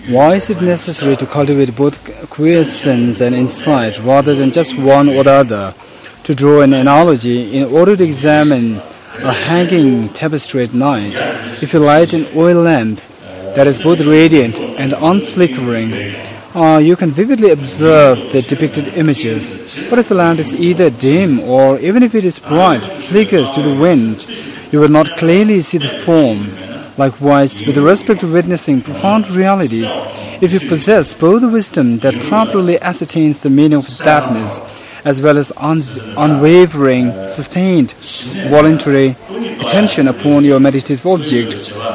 Why is it necessary to cultivate both quiescence and insight rather than just one or the other? To draw an analogy, in order to examine a hanging tapestry at night, if you light an oil lamp that is both radiant and unflickering, you can vividly observe the depicted images. But if the lamp is either dim or, even if it is bright, flickers to the wind, you will not clearly see the forms. Likewise, with respect to witnessing profound realities, if you possess both the wisdom that properly ascertains the meaning of darkness, as well as unwavering, sustained, voluntary attention upon your meditative object,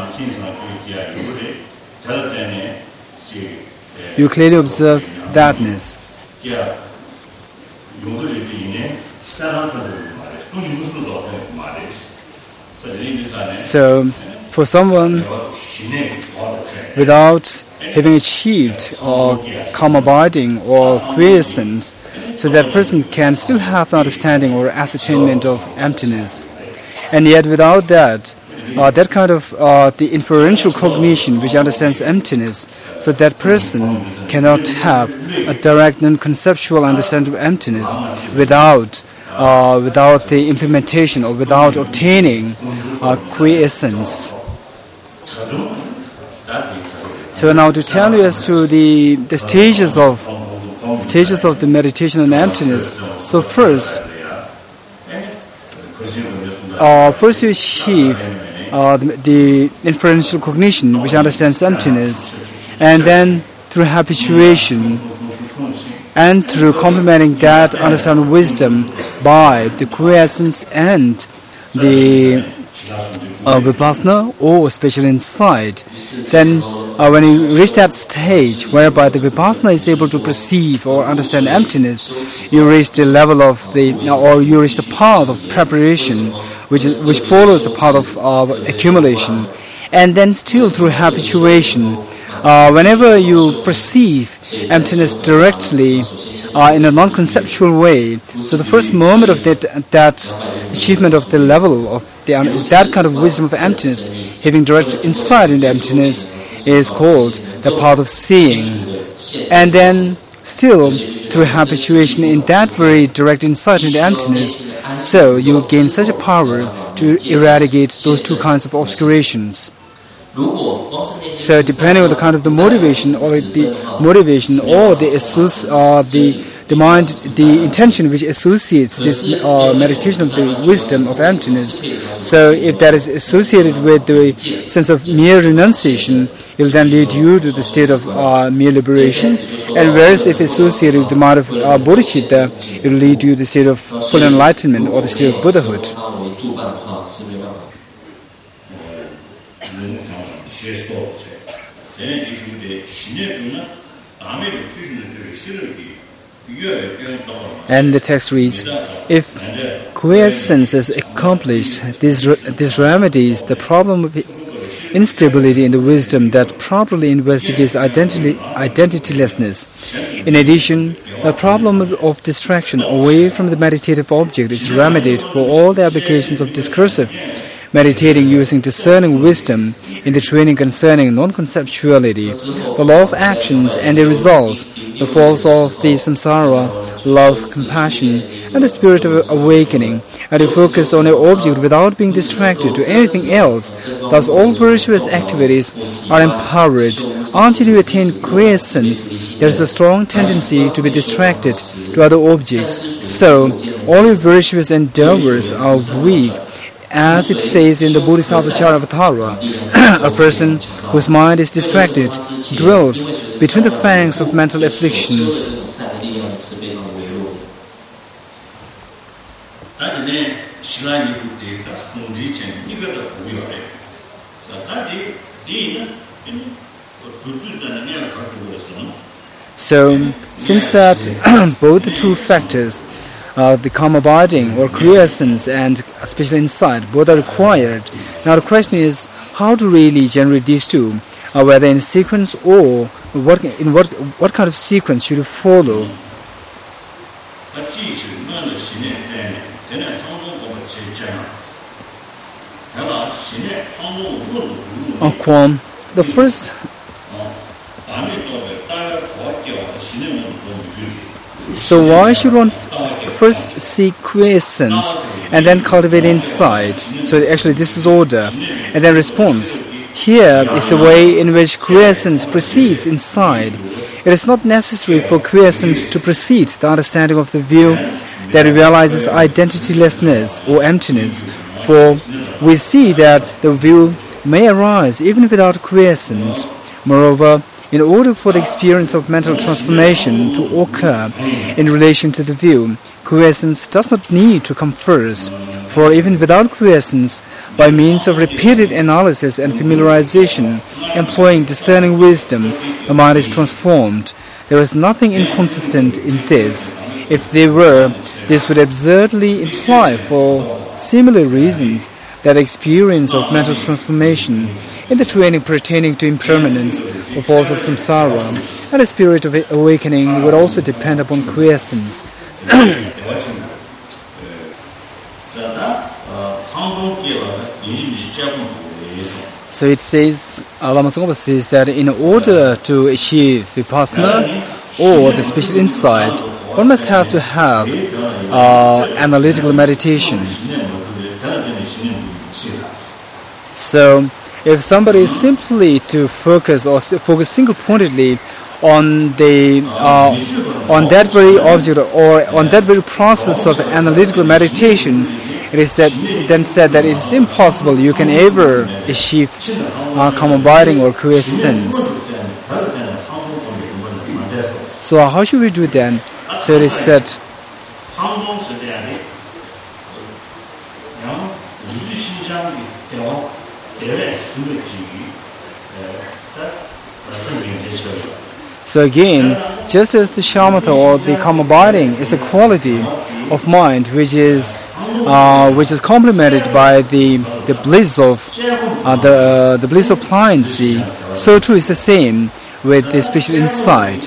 you clearly observe darkness. So, for someone without having achieved or calm abiding or quiescence, so that person can still have the understanding or ascertainment of emptiness. And yet without that, that kind of the inferential cognition which understands emptiness, so that person cannot have a direct non-conceptual understanding of emptiness without the implementation or without obtaining quiescence. So now to tell you as to the stages of the meditation on emptiness. So first you achieve the inferential cognition which understands emptiness, and then through habituation and through complementing that understanding wisdom by the quiescence and the vipassana or spiritual insight, then when you reach that stage whereby the vipassana is able to perceive or understand emptiness, you reach the level of you reach the path of preparation, which follows the path of accumulation. And then still through habituation, whenever you perceive emptiness directly in a non-conceptual way, so the first moment of that achievement of the level of that kind of wisdom of emptiness, having direct insight into emptiness, is called the path of seeing. And then still through habituation in that very direct insight into emptiness, so you gain such a power to eradicate those two kinds of obscurations. So depending on the kind of the motivation or the mind, the intention which associates this meditation of the wisdom of emptiness. So if that is associated with the sense of mere renunciation, it will then lead you to the state of mere liberation. And whereas if associated with the mind of bodhicitta, it will lead you to the state of full enlightenment or the state of Buddhahood. And the text reads, if quiescence is accomplished, this remedies the problem of instability in the wisdom that properly investigates identitylessness. In addition, the problem of distraction away from the meditative object is remedied for all the applications of discursive meditating using discerning wisdom in the training concerning non-conceptuality, the law of actions and their results, the falls of the samsara, love, compassion, and the spirit of awakening, and to focus on an object without being distracted to anything else. Thus all virtuous activities are empowered. Until you attain quiescence, there is a strong tendency to be distracted to other objects. So all your virtuous endeavors are weak. As it says in the Bodhisattva Charavatara, a person whose mind is distracted dwells between the fangs of mental afflictions. So, since that both the two factors, the calm abiding or quiescence and spiritual insight, both are required. Now the question is how to really generate these two, whether in sequence or what kind of sequence should you follow. The first So why should one first seek quiescence and then cultivate inside? So actually this is order. And then response. Here is the way in which quiescence proceeds inside. It is not necessary for quiescence to precede the understanding of the view that realizes identitylessness or emptiness, for we see that the view may arise even without quiescence. Moreover, in order for the experience of mental transformation to occur in relation to the view, quiescence does not need to come first, for even without quiescence, by means of repeated analysis and familiarization, employing discerning wisdom, the mind is transformed. There is nothing inconsistent in this. If there were, this would absurdly imply, for similar reasons, that experience of mental transformation in the training pertaining to impermanence or falls of samsara and a spirit of awakening would also depend upon quiescence. So it says, Lama Tsongkhapa says that in order to achieve vipassana or the special insight, one must have to have analytical meditation. So, if somebody is simply to focus single-pointedly on that very object or on that very process of analytical meditation, it is then said that it is impossible you can ever achieve calm abiding or quiescence. So how should we do then? So it is said, so again, just as the shamatha or the calm abiding is a quality of mind which is complemented by the bliss of the bliss of pliancy, so too is the same with the special insight.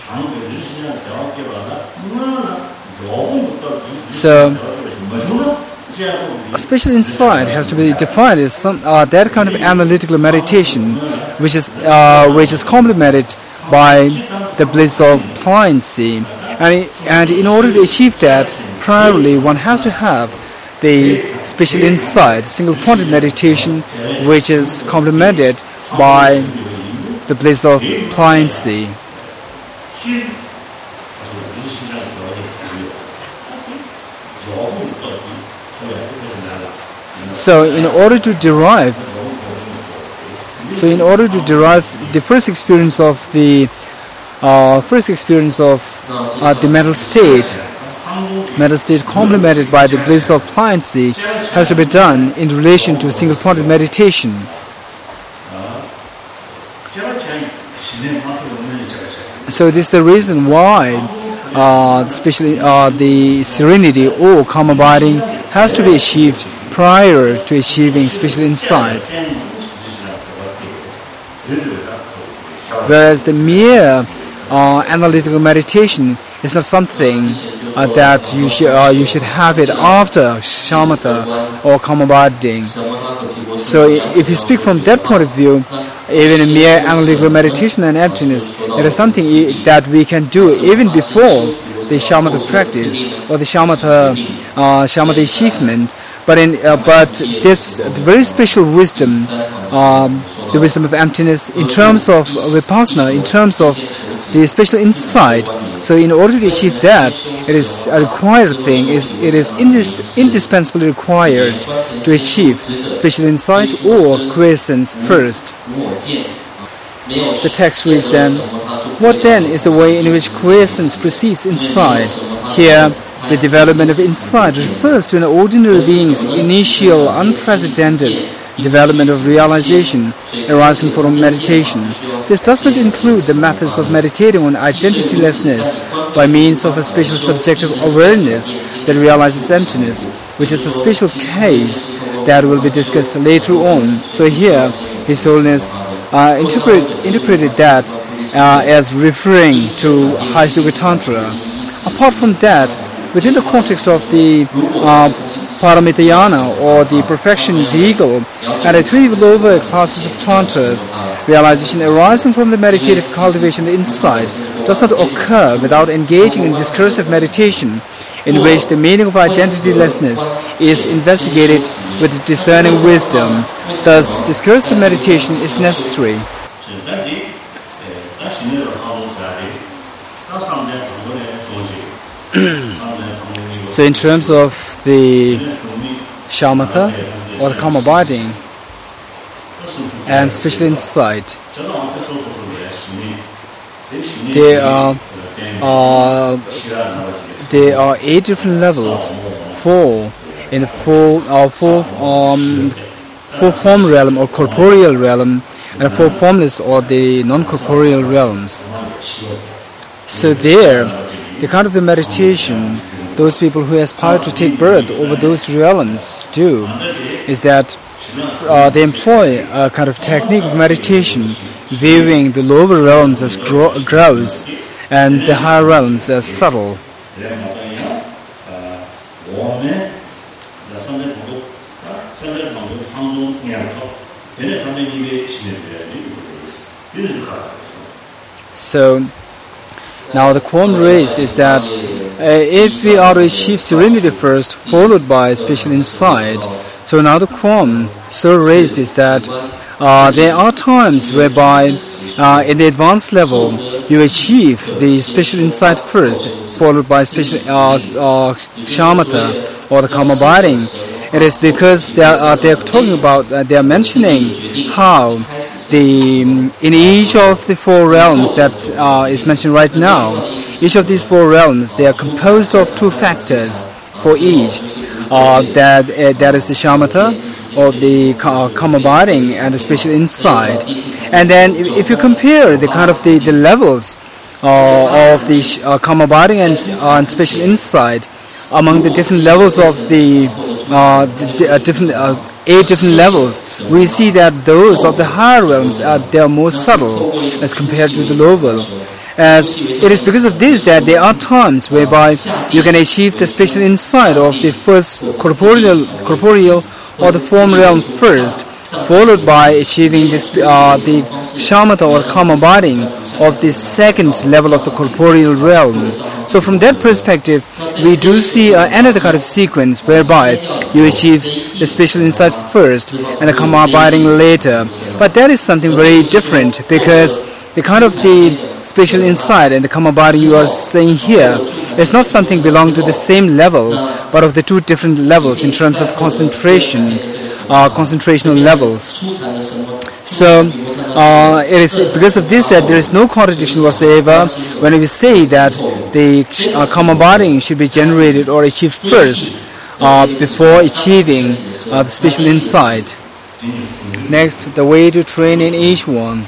So a special insight has to be defined as that kind of analytical meditation which is complemented by the bliss of pliancy, and in order to achieve that, primarily one has to have the special insight, single-pointed meditation, which is complemented by the bliss of pliancy. So in order to derive the first experience of the mental state complemented by the bliss of pliancy has to be done in relation to single-pointed meditation. So this is the reason why especially the serenity or calm abiding has to be achieved prior to achieving special insight. Whereas the mere analytical meditation is not something that you should have it after shamatha or calm abiding. So if you speak from that point of view, even a mere analytical meditation and emptiness, it is something that we can do even before the shamatha practice or the shamatha achievement. But this very special wisdom, the wisdom of emptiness, in terms of vipassana, in terms of the special insight. So in order to achieve that, it is a required thing. It is indispensably required to achieve special insight or quiescence first. The text reads then, what then is the way in which quiescence proceeds inside? Here, the development of insight refers to an ordinary being's initial, unprecedented development of realization arising from meditation. This does not include the methods of meditating on identitylessness by means of a special subjective awareness that realizes emptiness, which is a special case that will be discussed later on. So here, His Holiness interpreted that as referring to High Yoga Tantra. Apart from that, within the context of the Paramitayana or the perfection vehicle and the three lower classes of tantras, realization arising from the meditative cultivation inside does not occur without engaging in discursive meditation, in which the meaning of identitylessness is investigated with discerning wisdom. Thus, discursive meditation is necessary. So in terms of the shamatha or the calm abiding and special insight, there are 8 different levels, 4 in the full form realm or corporeal realm, and 4 formless or the non-corporeal realms. So there, the kind of the meditation those people who aspire to take birth over those realms do is that they employ a kind of technique of meditation, viewing the lower realms as gross and the higher realms as subtle. So now the qualm raised is that if we are to achieve serenity first, followed by special insight, so now the qualm so raised is that there are times whereby in the advanced level you achieve the special insight first, followed by special shamatha or the calm abiding. It is because they are talking about, they are mentioning how in each of the 4 realms that is mentioned right now, each of these 4 realms, they are composed of 2 factors for each. That is the shamatha or the calm abiding and the special insight. And then if you compare the kind of the levels of the calm abiding and special insight among the different levels of the 8 different levels, we see that those of the higher realms they are more subtle as compared to the lower. As it is because of this that there are times whereby you can achieve the special insight of the first corporeal or the form realm first, followed by achieving the shamatha or calm abiding of the second level of the corporeal realm. So from that perspective, we do see another kind of sequence whereby you achieve the special insight first and the calm abiding later. But that is something very different, because the kind of the special insight and the calm abiding you are saying here is not something belong to the same level, but of the 2 different levels in terms of concentrational levels. So it is because of this that there is no contradiction whatsoever when we say that the calm abiding should be generated or achieved first before achieving the special insight. Next, the way to train in each one.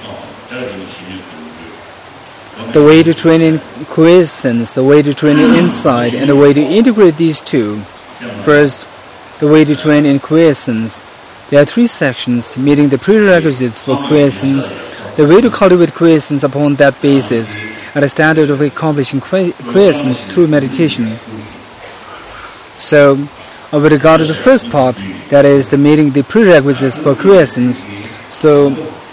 The way to train in quiescence, the way to train in insight, and the way to integrate these 2. First, the way to train in quiescence. There are 3 sections meeting the prerequisites for quiescence, the way to cultivate quiescence upon that basis, and a standard of accomplishing quiescence through meditation. So, with regard to the first part, that is the meeting the prerequisites for quiescence, so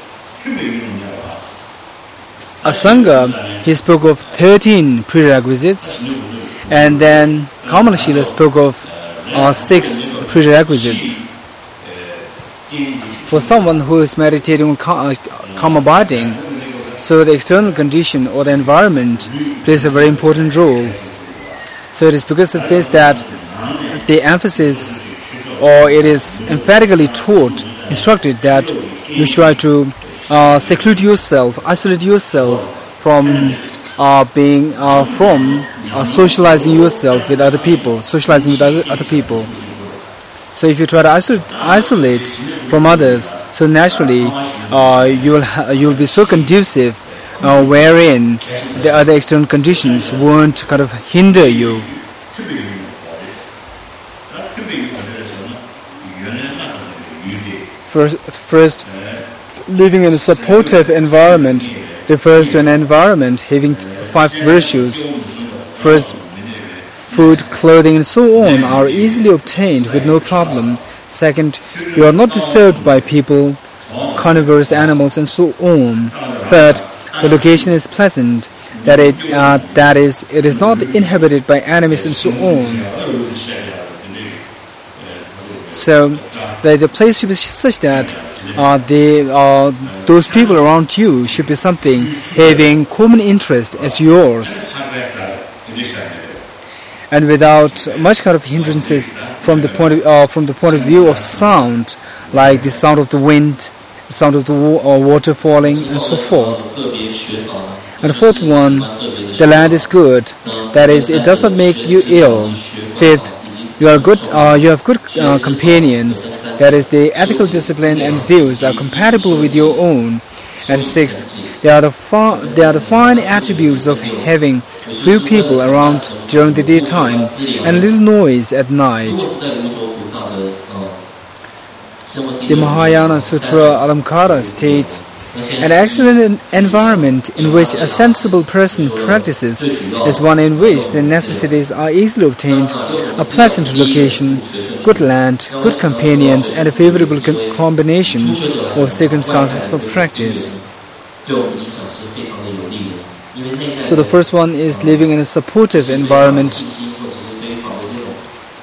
Asanga, he spoke of 13 prerequisites, and then Kamalashila spoke of 6 prerequisites. For someone who is meditating on calm abiding, so the external condition or the environment plays a very important role. So it is because of this that the emphasis, or it is emphatically instructed that you try to seclude yourself, isolate yourself from socializing yourself with other people, socializing with other people. So if you try to isolate from others, so naturally you will be so conducive, wherein the other external conditions won't kind of hinder you. First, living in a supportive environment refers to an environment having 5 virtues. First, food, clothing, and so on are easily obtained with no problem. Second, you are not disturbed by people carnivorous animals, and so on. Third, the location is pleasant, that is, it is not inhabited by enemies, and so on. So the place should be such that those people around you should be something having common interest as yours, and without much kind of hindrances from the point of view of sound, like the sound of the wind, the sound of the water falling, and so forth. And the fourth one, the land is good, that is, it does not make you ill. Fifth, you have good companions, that is, the ethical discipline and views are compatible with your own. And sixth, there are the fine attributes of having few people around during the daytime and little noise at night. The Mahayana Sutra Alamkara states, an excellent environment in which a sensible person practices is one in which the necessities are easily obtained, a pleasant location, good land, good companions, and a favorable combination of circumstances for practice. So the first one is living in a supportive environment